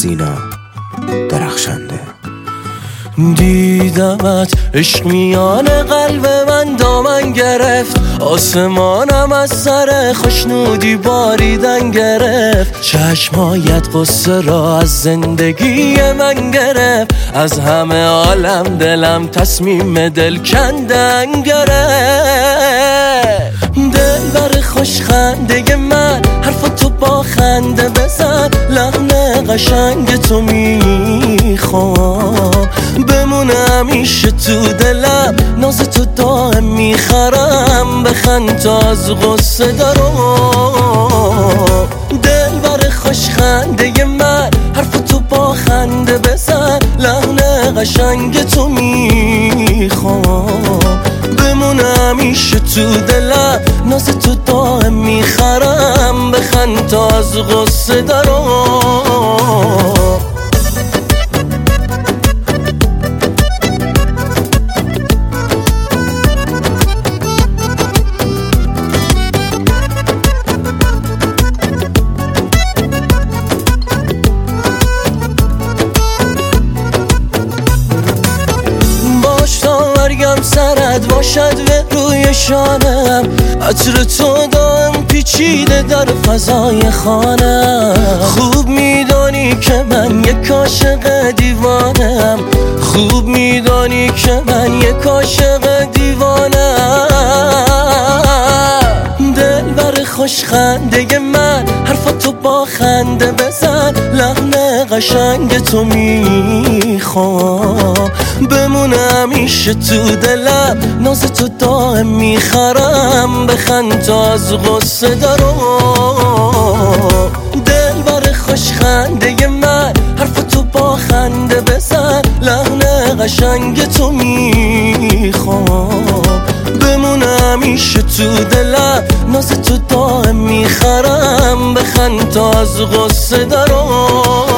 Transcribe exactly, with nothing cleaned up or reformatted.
سینا درخشنده. دیدمت عشق میان قلب من دامن گرفت، آسمانم از سر خوشنودی باریدن گرفت. چشمایت قصه را از زندگی من گرفت، از همه عالم دلم تصمیم دل کندن گرفت. دل بر خوش خنده من حرف تو با خنده بزن، لحن قشنگ تو میخوام بمونه همیشه تو دلم، ناز تو دائم میخرم بخند تا از غصه دارم. دل بر خوش خنده من حرف تو با خنده بزن، لحن قشنگ تو میخوام بمونه همیشه تو دلم، ناز تو دائم میخرم بخند تا از غصه دارم. مرگم سرد باشد به روی شانم، عطر تو دائم پیچیده در فضای خانم. خوب میدانی که من یک عاشق دیوانم، خوب میدانی که من یک عاشق دیوانم. دل بر خوش خنده من حرف تو با خنده بزن، لحن قشنگ تو میخوام بمونه همیشه تو دلم، ناز تو دائم میخرم بخند تا از غصه دارم. دل بر خوش خنده من حرف تو با خنده بزن، لحن قشنگ تو میخوام بمونه همیشه تو دلم، ناز تو دائم میخرم بخند تا از غصه دارم.